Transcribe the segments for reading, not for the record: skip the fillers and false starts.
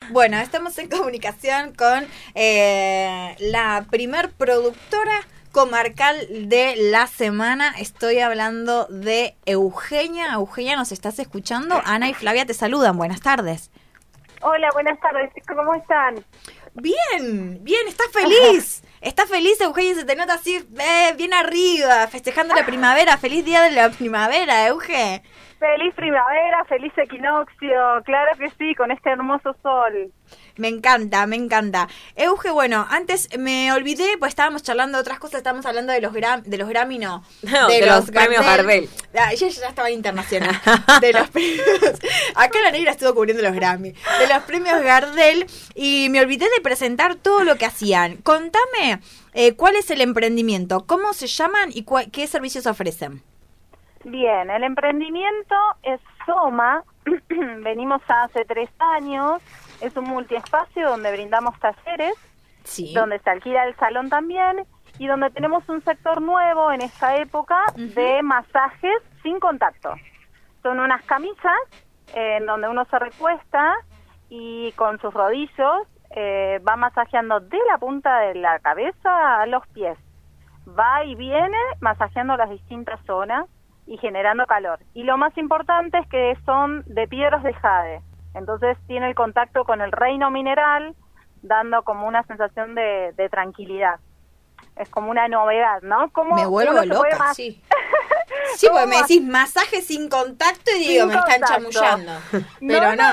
Bueno, estamos en comunicación con la primer productora comarcal de la semana. Estoy hablando de Eugenia. Eugenia, ¿nos estás escuchando? Ana y Flavia te saludan. Buenas tardes. Hola, buenas tardes. ¿Cómo están? Bien, estás feliz. Estás feliz, Eugenia, se te nota así bien arriba, festejando la primavera. Feliz día de la primavera, Euge. Feliz primavera, feliz equinoccio, claro que sí, con este hermoso sol. Me encanta. Euge, bueno, antes me olvidé, pues estábamos charlando de otras cosas, estábamos hablando de los Grammy, no. De los premios Gardel. Yo ya estaba internacional. De los premios. Acá la negra estuvo cubriendo los Grammy. De los premios Gardel, y me olvidé de presentar todo lo que hacían. Contame, ¿cuál es el emprendimiento? ¿Cómo se llaman y qué servicios ofrecen? Bien, el emprendimiento es Soma. Venimos hace 3 años. Es un multiespacio donde brindamos talleres, sí, donde se alquila el salón también y donde tenemos un sector nuevo en esta época de masajes sin contacto. Son unas camisas en donde uno se recuesta y con sus rodillos va masajeando de la punta de la cabeza a los pies. Va y viene masajeando las distintas zonas y generando calor. Y lo más importante es que son de piedras de jade. Entonces tiene el contacto con el reino mineral, dando como una sensación de tranquilidad. Es como una novedad, ¿no? Me vuelvo loca, sí. Sí, porque me decís masaje sin contacto y digo, me están chamullando. Pero no.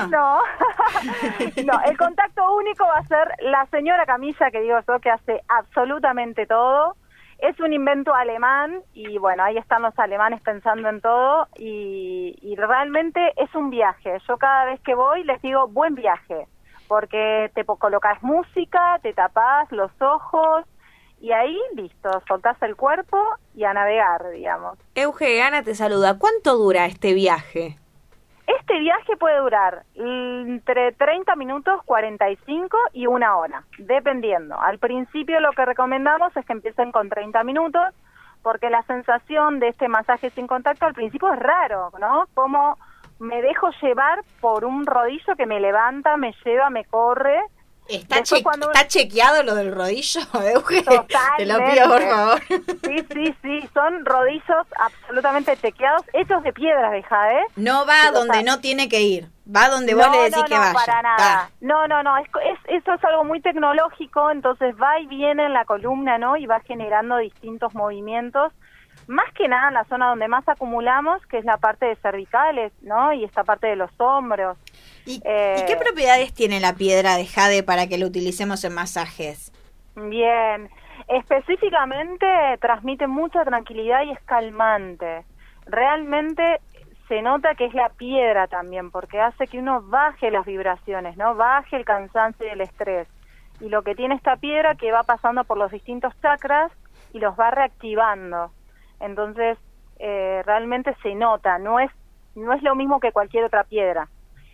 No, el contacto único va a ser la señora Camilla, que digo yo, que hace absolutamente todo. Es un invento alemán y bueno, ahí están los alemanes pensando en todo y realmente es un viaje. Yo cada vez que voy les digo buen viaje, porque te colocas música, te tapás los ojos y ahí listo, soltás el cuerpo y a navegar, digamos. Euge, Ana te saluda. ¿Cuánto dura este viaje? Este viaje puede durar entre 30 minutos, 45 y 1 hora, dependiendo. Al principio lo que recomendamos es que empiecen con 30 minutos, porque la sensación de este masaje sin contacto al principio es raro, ¿no? Como me dejo llevar por un rodillo que me levanta, me lleva, me corre. ¿Está chequeado lo del rodillo, Euge? Totalmente. Te lo pido, por favor. Sí, son rodillos absolutamente chequeados, hechos de piedras de jade. No va donde no tiene que ir, va donde vos le decís que vaya. No, para nada. No, eso es algo muy tecnológico, entonces va y viene en la columna, ¿no? Y va generando distintos movimientos. Más que nada en la zona donde más acumulamos, que es la parte de cervicales, ¿no? Y esta parte de los hombros. ¿Y qué propiedades tiene la piedra de jade para que la utilicemos en masajes? Bien, específicamente transmite mucha tranquilidad y es calmante. Realmente se nota que es la piedra también, porque hace que uno baje las vibraciones, ¿no? Baje el cansancio y el estrés. Y lo que tiene esta piedra que va pasando por los distintos chakras y los va reactivando. Entonces, realmente se nota, no es lo mismo que cualquier otra piedra.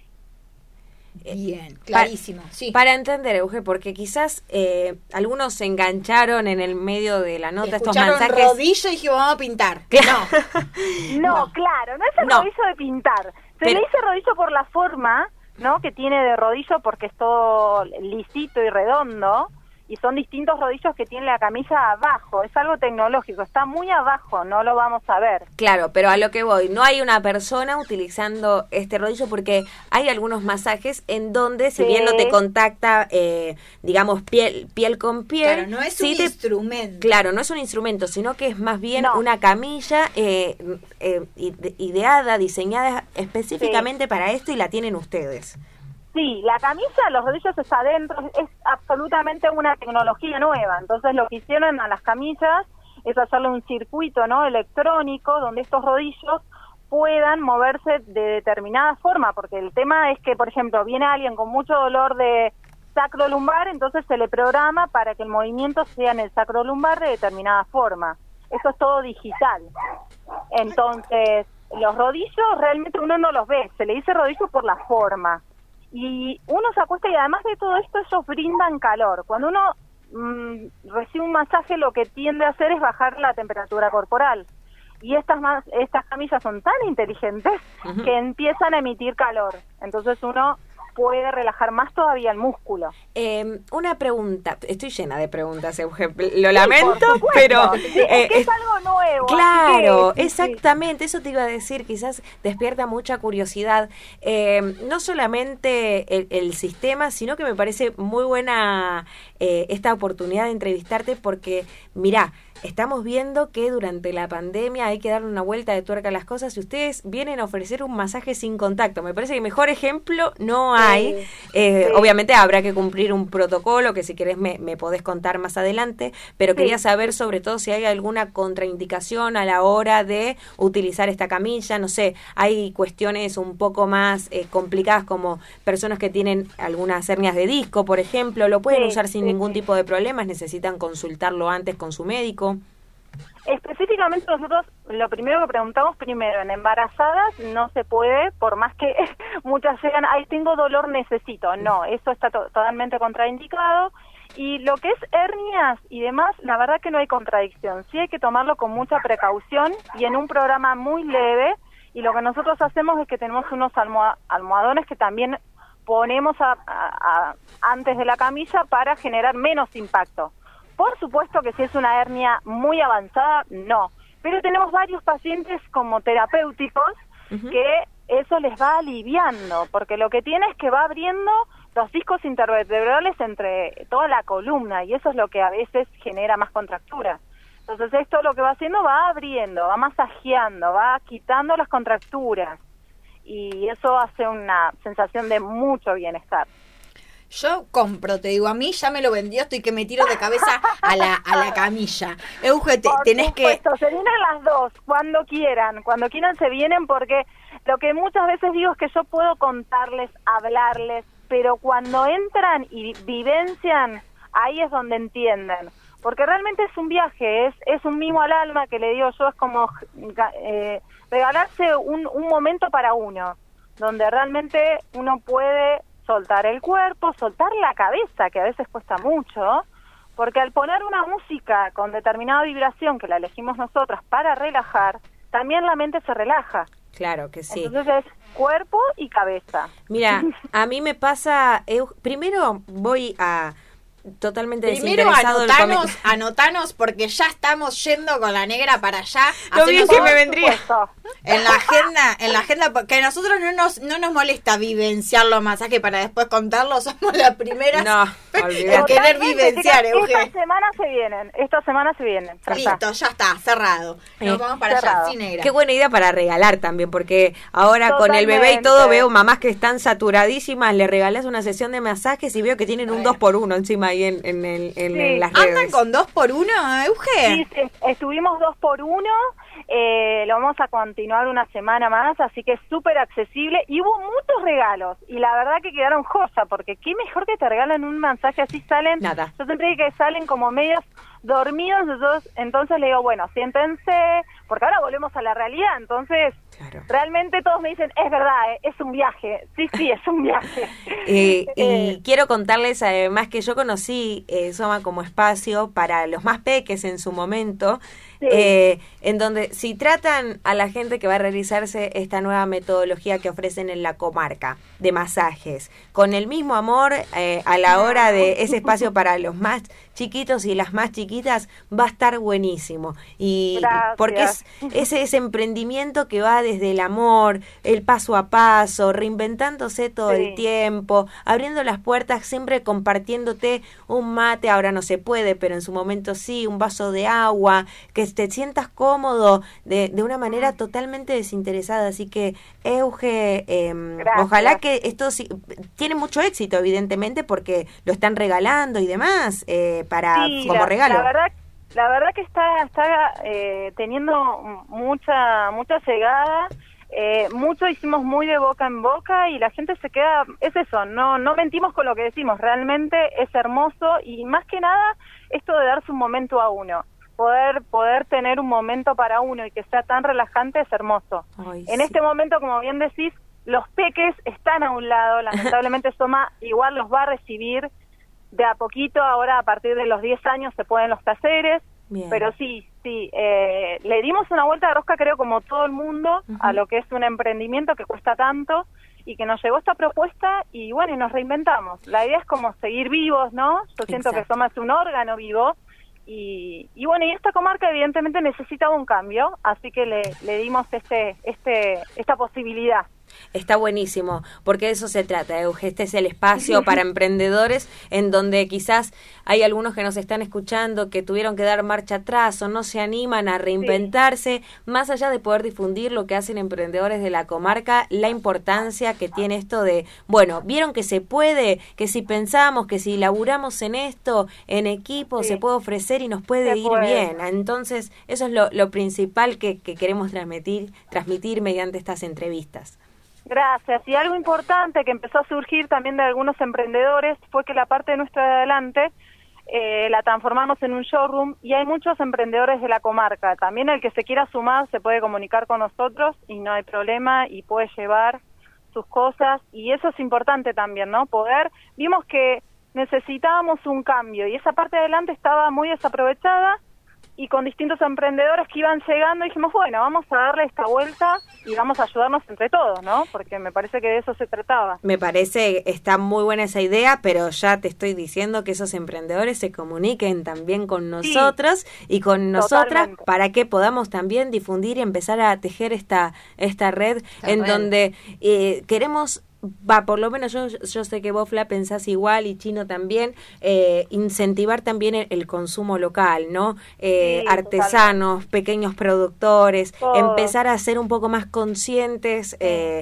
Bien, clarísimo. Sí. Para entender, Euge, porque quizás algunos se engancharon en el medio de la nota estos mensajes. Rodillo y dije, vamos a pintar. No, claro, no es el rodillo de pintar. Le dice rodillo por la forma, ¿no? Que tiene de rodillo, porque es todo lisito y redondo. Y son distintos rodillos que tiene la camisa abajo. Es algo tecnológico, está muy abajo, no lo vamos a ver. Claro, pero a lo que voy, no hay una persona utilizando este rodillo, porque hay algunos masajes en donde, si bien no te contacta, digamos, piel con piel. Claro, no es un instrumento. Claro, no es un instrumento, sino que es más bien una camilla ideada, diseñada específicamente para esto, y la tienen ustedes. Sí, la camisa, los rodillos está adentro, es absolutamente una tecnología nueva. Entonces lo que hicieron a las camisas es hacerle un circuito, ¿no? Electrónico, donde estos rodillos puedan moverse de determinada forma, porque el tema es que, por ejemplo, viene alguien con mucho dolor de sacrolumbar, entonces se le programa para que el movimiento sea en el sacrolumbar de determinada forma. Eso es todo digital. Entonces, los rodillos realmente uno no los ve, se le dice rodillo por la forma. Y uno se acuesta y además de todo esto ellos brindan calor. Cuando uno recibe un masaje, lo que tiende a hacer es bajar la temperatura corporal. Y estas camillas son tan inteligentes que empiezan a emitir calor. Entonces uno puede relajar más todavía el músculo. Una pregunta, estoy llena de preguntas, Euge, lo lamento, pero... es que es algo nuevo. Claro, exactamente, eso te iba a decir, quizás despierta mucha curiosidad, no solamente el sistema, sino que me parece muy buena esta oportunidad de entrevistarte porque, mirá, estamos viendo que durante la pandemia hay que darle una vuelta de tuerca a las cosas y ustedes vienen a ofrecer un masaje sin contacto. Me parece que mejor ejemplo no hay. Obviamente habrá que cumplir un protocolo que si querés me podés contar más adelante, pero quería saber sobre todo si hay alguna contraindicación a la hora de utilizar esta camilla. No sé, hay cuestiones un poco más complicadas como personas que tienen algunas hernias de disco, por ejemplo. ¿Lo pueden usar sin ningún tipo de problemas? ¿Necesitan consultarlo antes con su médico? Específicamente nosotros lo primero que preguntamos en embarazadas no se puede, por más que muchas llegan, ay, tengo dolor, necesito. No, eso está totalmente contraindicado. Y lo que es hernias y demás, la verdad que no hay contradicción. Sí hay que tomarlo con mucha precaución y en un programa muy leve. Y lo que nosotros hacemos es que tenemos unos almohadones que también ponemos antes de la camilla para generar menos impacto. Por supuesto que si es una hernia muy avanzada, no. Pero tenemos varios pacientes como terapéuticos que eso les va aliviando, porque lo que tiene es que va abriendo los discos intervertebrales entre toda la columna y eso es lo que a veces genera más contractura. Entonces esto lo que va haciendo va abriendo, va masajeando, va quitando las contracturas y eso hace una sensación de mucho bienestar. Yo compro, te digo, a mí ya me lo vendió, estoy que me tiro de cabeza a la camilla. Euge, tenés que... Se vienen las dos, cuando quieran se vienen, porque lo que muchas veces digo es que yo puedo contarles, hablarles, pero cuando entran y vivencian, ahí es donde entienden. Porque realmente es un viaje, es un mimo al alma que le digo yo, es como regalarse un momento para uno, donde realmente uno puede soltar el cuerpo, soltar la cabeza, que a veces cuesta mucho, porque al poner una música con determinada vibración, que la elegimos nosotras para relajar, también la mente se relaja. Claro que sí. Entonces es cuerpo y cabeza. Mira, a mí me pasa, primero voy a... Totalmente primero desinteresado. Anotanos porque ya estamos yendo con la negra para allá. Lo bien que me vendría. En la agenda, porque a nosotros no nos molesta vivenciar los masajes para después contarlo, somos las primeras en querer vivenciar, Euge. Esta semana se vienen. Listo, ya está, cerrado. Nos vamos para allá, sí, negra. Qué buena idea para regalar también, porque ahora con el bebé y todo veo mamás que están saturadísimas, le regalás una sesión de masajes y veo que tienen un 2x1 encima ahí en las redes. ¿Andan con 2x1, Euge? Sí, estuvimos 2x1, lo vamos a continuar una semana más, así que es súper accesible y hubo muchos regalos y la verdad que quedaron joya, porque qué mejor que te regalen un masaje así, salen, nada. Yo siempre digo que salen como medios dormidos, entonces le digo, bueno, siéntense, porque ahora volvemos a la realidad, entonces realmente todos me dicen, es verdad, es un viaje, sí, es un viaje. Y quiero contarles además que yo conocí Soma como espacio para los más peques en su momento, en donde si tratan a la gente que va a realizarse esta nueva metodología que ofrecen en la comarca de masajes, con el mismo amor a la hora de ese espacio para los más chiquitos y las más chiquitas, va a estar buenísimo. Y porque es ese emprendimiento que va desde el amor, el paso a paso, reinventándose todo el tiempo, abriendo las puertas, siempre compartiéndote un mate, ahora no se puede, pero en su momento sí, un vaso de agua, que te sientas cómodo de una manera totalmente desinteresada. Así que, Euge, ojalá que esto tiene mucho éxito, evidentemente, porque lo están regalando y demás, como regalo. La verdad que está teniendo mucha llegada, mucho hicimos muy de boca en boca y la gente se queda, es eso, no mentimos con lo que decimos, realmente es hermoso y más que nada esto de darse un momento a uno, poder tener un momento para uno y que sea tan relajante es hermoso. En este momento, como bien decís, los peques están a un lado, lamentablemente Soma igual los va a recibir de a poquito, ahora a partir de los 10 años se pueden los talleres, pero sí, le dimos una vuelta de rosca creo como todo el mundo a lo que es un emprendimiento que cuesta tanto y que nos llegó esta propuesta y bueno, y nos reinventamos. La idea es como seguir vivos, ¿no? Yo siento que Soma es un órgano vivo y bueno, y esta comarca evidentemente necesitaba un cambio, así que le dimos esta posibilidad. Está buenísimo, porque de eso se trata, Euge. Este es el espacio para emprendedores en donde quizás hay algunos que nos están escuchando que tuvieron que dar marcha atrás o no se animan a reinventarse, más allá de poder difundir lo que hacen emprendedores de la comarca, la importancia que tiene esto de, bueno, vieron que se puede, que si pensamos, que si laburamos en esto, en equipo, se puede ofrecer y nos puede ir bien. Entonces, eso es lo principal que queremos transmitir mediante estas entrevistas. Gracias. Y algo importante que empezó a surgir también de algunos emprendedores fue que la parte de nuestra de adelante la transformamos en un showroom y hay muchos emprendedores de la comarca. También el que se quiera sumar se puede comunicar con nosotros y no hay problema y puede llevar sus cosas y eso es importante también, ¿no? Vimos que necesitábamos un cambio y esa parte de adelante estaba muy desaprovechada y con distintos emprendedores que iban llegando dijimos, bueno, vamos a darle esta vuelta y vamos a ayudarnos entre todos, ¿no? Porque me parece que de eso se trataba. Me parece, está muy buena esa idea, pero ya te estoy diciendo que esos emprendedores se comuniquen también con nosotros y con nosotras para que podamos también difundir y empezar a tejer esta red en donde queremos... por lo menos yo sé que vos, Fla, pensás igual y Chino también, incentivar también el consumo local, ¿no? Artesanos, pequeños productores, empezar a ser un poco más conscientes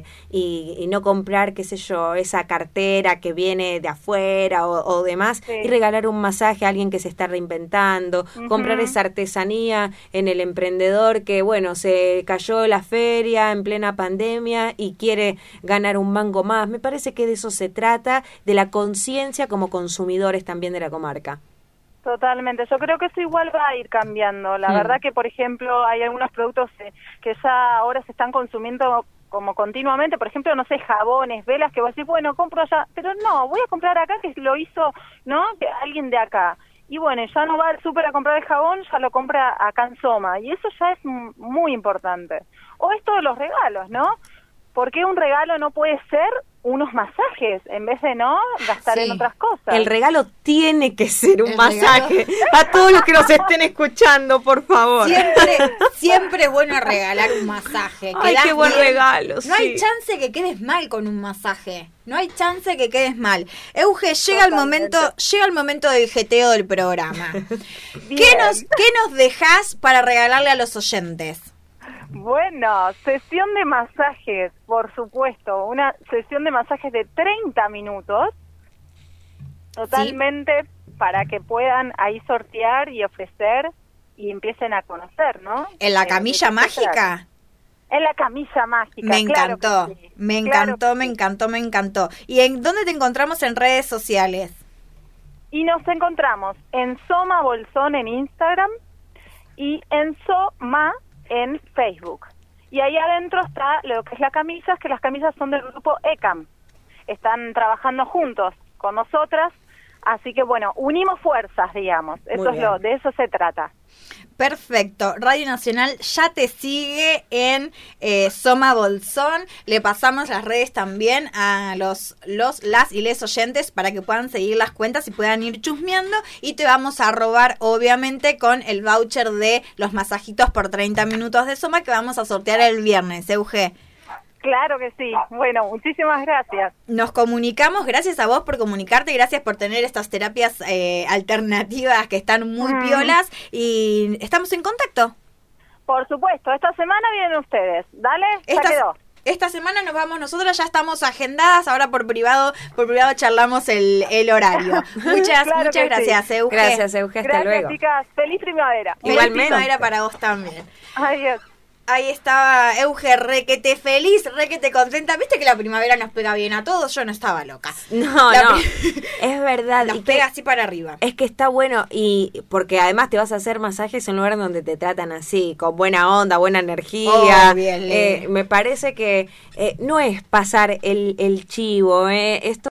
y no comprar, qué sé yo, esa cartera que viene de afuera o demás y regalar un masaje a alguien que se está reinventando, comprar esa artesanía en el emprendedor que, bueno, se cayó la feria en plena pandemia y quiere ganar un mango más. Me parece que de eso se trata, de la conciencia como consumidores también de la comarca. Totalmente, yo creo que eso igual va a ir cambiando. La verdad que, por ejemplo, hay algunos productos que ya ahora se están consumiendo como continuamente, por ejemplo, no sé, jabones, velas, que vos decís, bueno, compro allá, pero no, voy a comprar acá que lo hizo, ¿no? Alguien de acá. Y bueno, ya no va al súper a comprar el jabón, ya lo compra acá en Soma, y eso ya es muy importante. O esto de los regalos, ¿no? ¿Por qué un regalo no puede ser unos masajes en vez de no gastar en otras cosas? El regalo tiene que ser un masaje. A todos los que nos estén escuchando, por favor. Siempre es bueno regalar un masaje. Ay, qué buen regalo. No hay chance que quedes mal con un masaje. No hay chance que quedes mal. Euge, llega el momento del jeteo del programa. ¿Qué nos dejás para regalarle a los oyentes? Bueno, sesión de masajes, por supuesto, una sesión de masajes de 30 minutos, totalmente para que puedan ahí sortear y ofrecer y empiecen a conocer, ¿no? ¿En la camilla mágica? En la camilla mágica, me encantó, claro que sí. me encantó. ¿Y en dónde te encontramos en redes sociales? Y nos encontramos en Soma Bolsón en Instagram y en Soma en Facebook. Y ahí adentro está lo que es la camisa, que las camisas son del grupo ECAM. Están trabajando juntos con nosotras, así que bueno, unimos fuerzas, digamos. De eso se trata. Perfecto. Radio Nacional ya te sigue en Soma Bolsón. Le pasamos las redes también a las y les oyentes para que puedan seguir las cuentas y puedan ir chusmeando. Y te vamos a robar, obviamente, con el voucher de los masajitos por 30 minutos de Soma que vamos a sortear el viernes, Euge. Claro que sí. Bueno, muchísimas gracias. Nos comunicamos, gracias a vos por comunicarte, gracias por tener estas terapias alternativas que están muy piolas y estamos en contacto. Por supuesto, esta semana vienen ustedes. Dale, ya quedó. Esta semana nos vamos nosotras, ya estamos agendadas, ahora por privado charlamos el horario. Muchas gracias, sí. Euge. Gracias, Euge, hasta luego. Gracias, chicas. Feliz primavera. Igualmente. Feliz primavera para vos también. Adiós. Ahí estaba Euge, requete feliz, requete contenta. ¿Viste que la primavera nos pega bien a todos? Yo no estaba loca. No, es verdad. Nos pega así para arriba. Es que está bueno y porque además te vas a hacer masajes en un lugar donde te tratan así, con buena onda, buena energía. Bien, me parece que no es pasar el chivo, esto